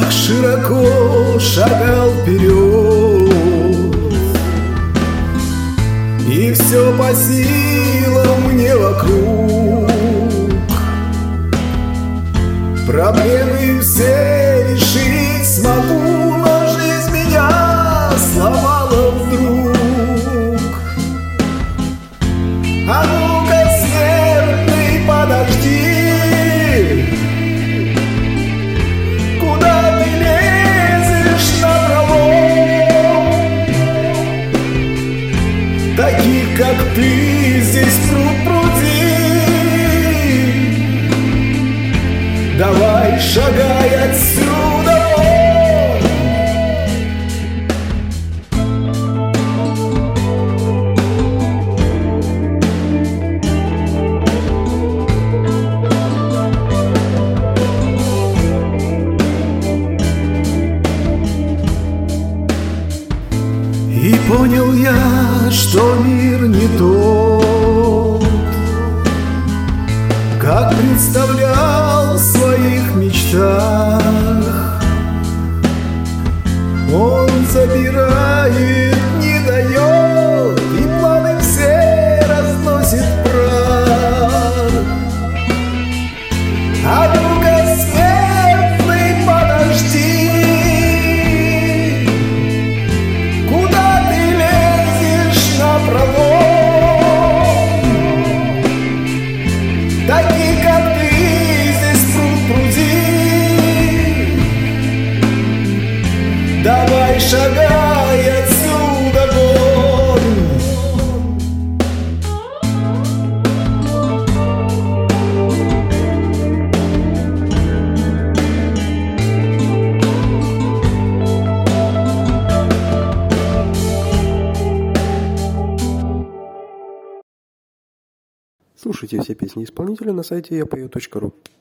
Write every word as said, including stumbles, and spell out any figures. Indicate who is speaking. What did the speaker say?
Speaker 1: так широко шагал вперед, и все по силам мне вокруг. Проблемы все решить смогу, но жизнь меня сломала вдруг. А ну-ка, смертный, подожди, куда ты лезешь напролом? Таких, как ты, здесь пруд-пруди. Давай, шагай отсюда. И понял я, что мир не тот, как представлял в своих мечтах. Он забирает, не дает, и планы все разносит прах. А ну-ка, смертный, подожди, куда ты лезешь напролом? Такие, как ты, здесь пруд-пруди. Давай, шагай отсюда вон.
Speaker 2: Слушайте все песни исполнителя на сайте я пою точка ру.